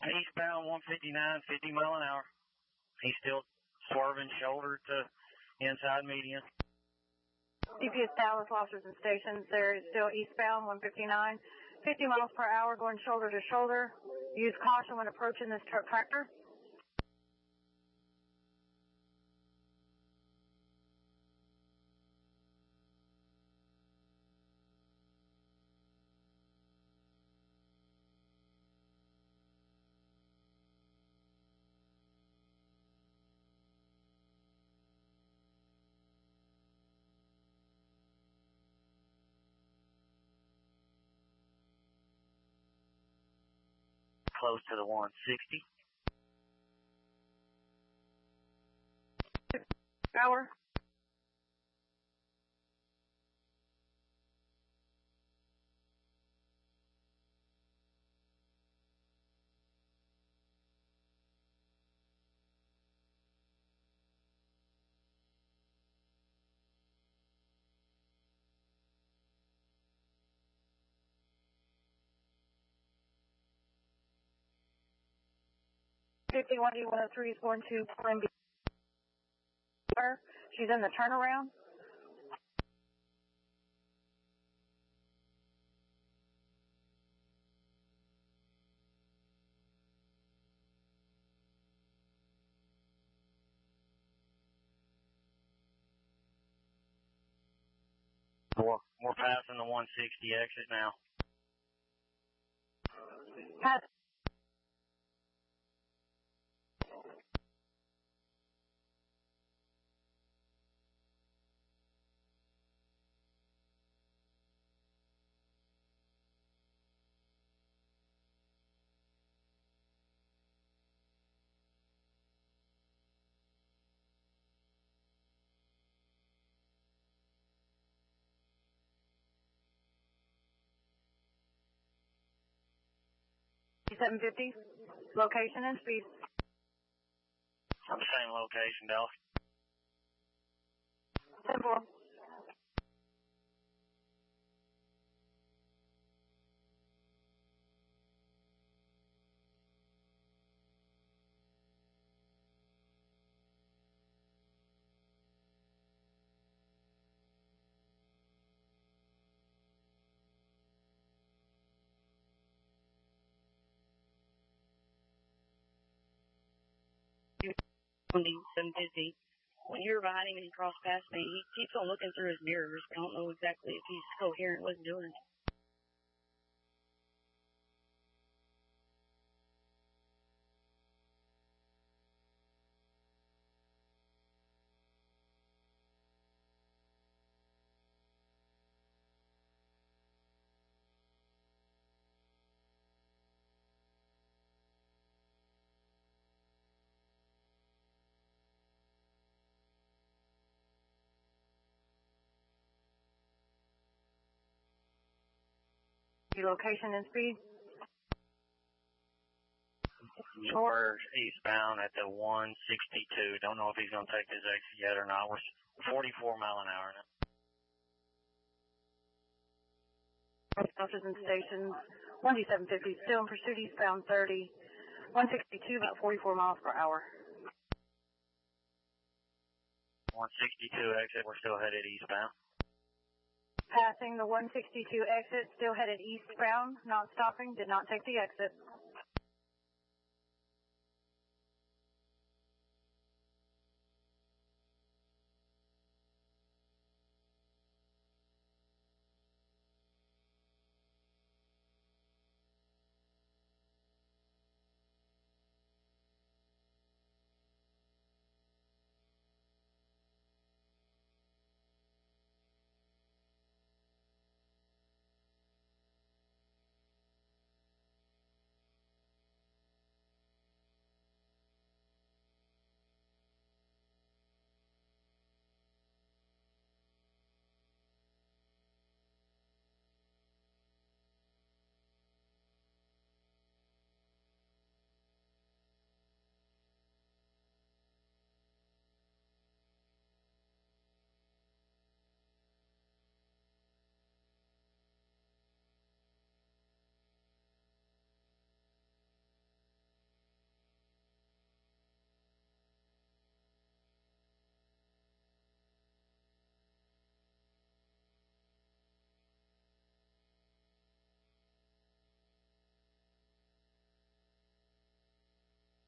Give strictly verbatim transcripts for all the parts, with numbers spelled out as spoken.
Eastbound one fifty-nine, fifty mile an hour. He's still swerving shoulder to inside median. C P S Dallas, officers and stations. There is still eastbound one fifty-nine, fifty miles per hour, going shoulder to shoulder. Use caution when approaching this truck tractor. Close to the one sixty. Hour. fifty-one D one oh three is going to Plan B. She's in the turnaround. We're, we're passing the one sixty exit now. Pass. seven fifty, location and speed. Same location, Dallas. Simple. seven fifty. When you're riding and he crossed past me, he keeps on looking through his mirrors. I don't know exactly if he's coherent what he's doing. Location and speed. We're eastbound at the one sixty-two. Don't know if he's going to take his exit yet or not. We're forty-four mile an hour now. Officers and stations. one D seven fifty still in pursuit eastbound thirty. one sixty-two about forty-four miles per hour. one sixty-two exit. We're still headed eastbound. Passing the one sixty-two exit, still headed eastbound, not stopping, did not take the exit.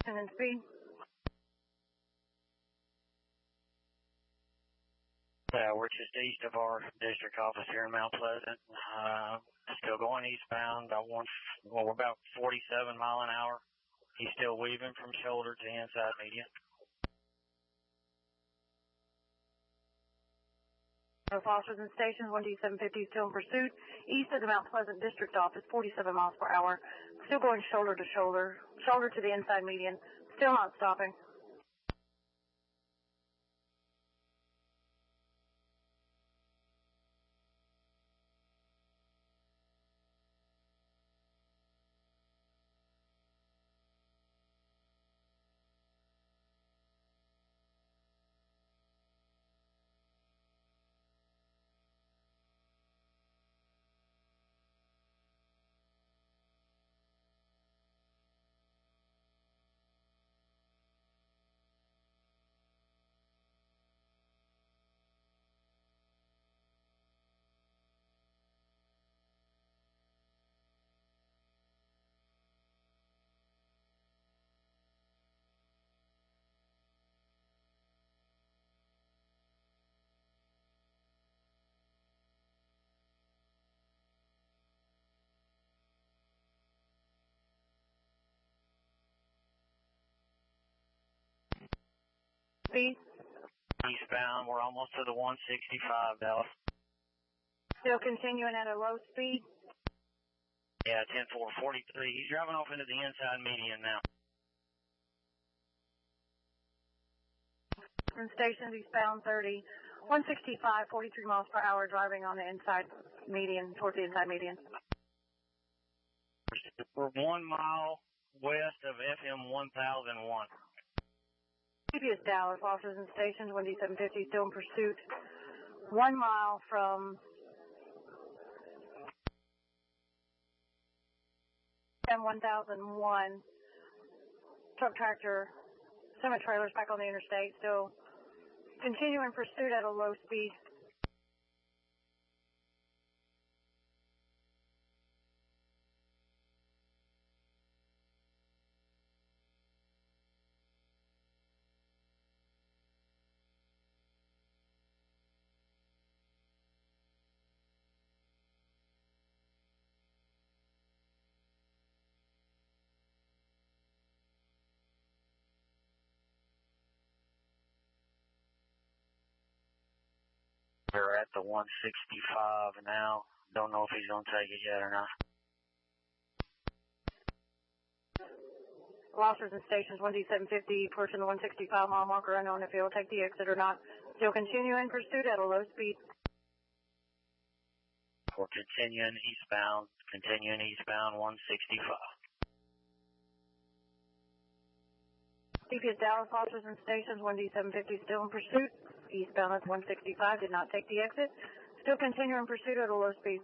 And then speed. Yeah, we're just east of our district office here in Mount Pleasant. Uh, still going eastbound. About one, well, we're about forty-seven mile an hour. He's still weaving from shoulder to the inside median. Both officers and stations, one D seven fifty still in pursuit. East of the Mount Pleasant district office, forty-seven miles per hour. Still going shoulder to shoulder, shoulder to the inside median. Still not stopping. Speed. Eastbound, we're almost to the one sixty-five, Dallas. Still continuing at a low speed. Yeah, ten four forty-three. He's driving off into the inside median now. From stations eastbound thirty, one sixty-five, forty-three miles per hour, driving on the inside median, towards the inside median. We're one mile west of F M one thousand one. Previous Dallas, officers and stations, one D seven fifty still in pursuit. One mile from M one thousand one. Truck tractor, semi trailers back on the interstate, still continuing pursuit at a low speed. We're at the one sixty-five now. Don't know if he's going to take it yet or not. Officers and stations, one D seven fifty, pushing the one sixty-five mile marker, unknown if he'll take the exit or not. Still continuing pursuit at a low speed. We're continuing eastbound, continuing eastbound one sixty-five. C P S Dallas, officers and stations, one D seven fifty still in pursuit. Eastbound at one sixty-five, did not take the exit. Still continuing pursuit at a low speed.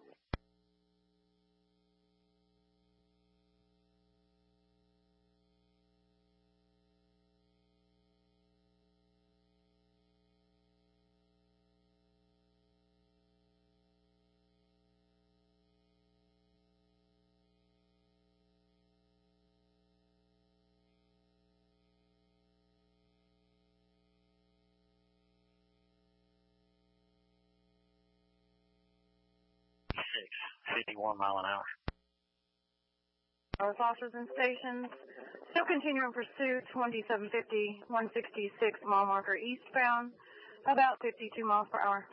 fifty-one mile an hour. Dallas, officers and stations, still continuing pursuit, one D seven fifty, one sixty-six mile marker eastbound, about fifty-two miles per hour.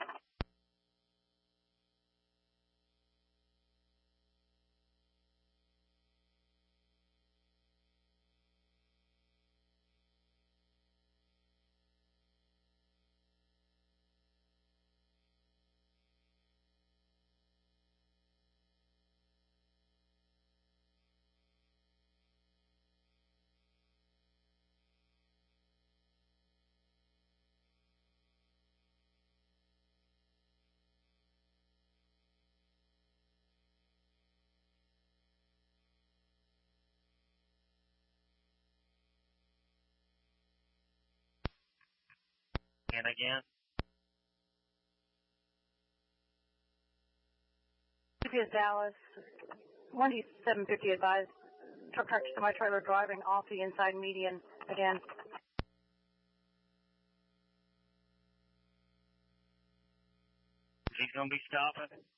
And again. C P S Dallas, one D seven fifty advised, truck tractor semi-trailer driving off the inside median again. He's going to be stopping.